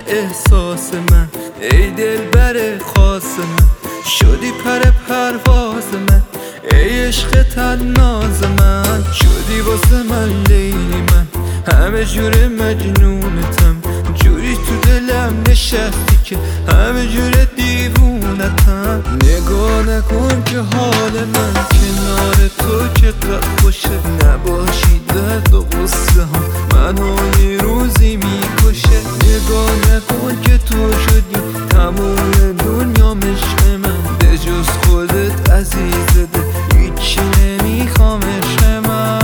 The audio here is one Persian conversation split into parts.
احساس من، ای دلبر خاص من، شدی پر پرواز من، ای عشق طناز من، شدی واسه من لیلی من، همه جور مجنونتم، جوری تو دلم نشستی که همه جور دیوونتم. نگاه نکن که حال من کنار تو چقدر خوشه، نباشی درد و غصه ها منو یه روزی میکشه. نگاه نکن که تو شدی تموم دنیا عشق من، به جز خودت عزیز دل هیچی نمیخوام عشق من.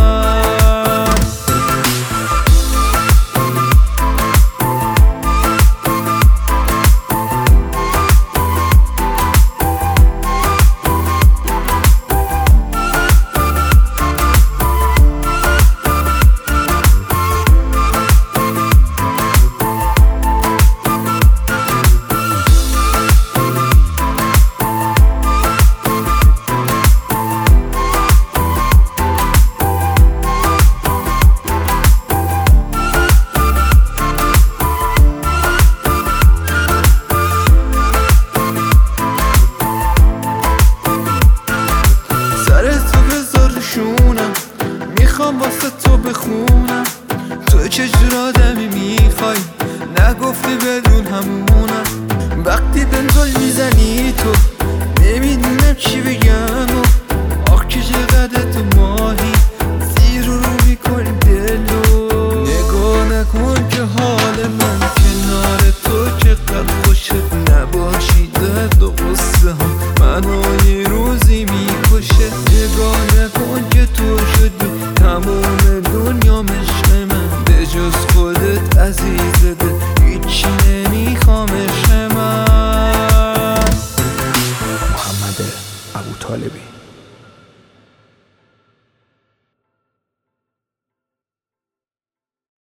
میخوام واسه تو بخونم تو چجور آدمی میخوای، نگفتی بدون همونم. وقتی دنزل میزنی تو نمیدونم چی بگم، و آخ که چقدر تو ماهی زیر رو میکنی دلو. نگاه نکن که حال من کنار تو چقدر خوشه، نباشی درد و غصه ها منو یه روزی میکشه. نگاه نکن که تو شدی تموم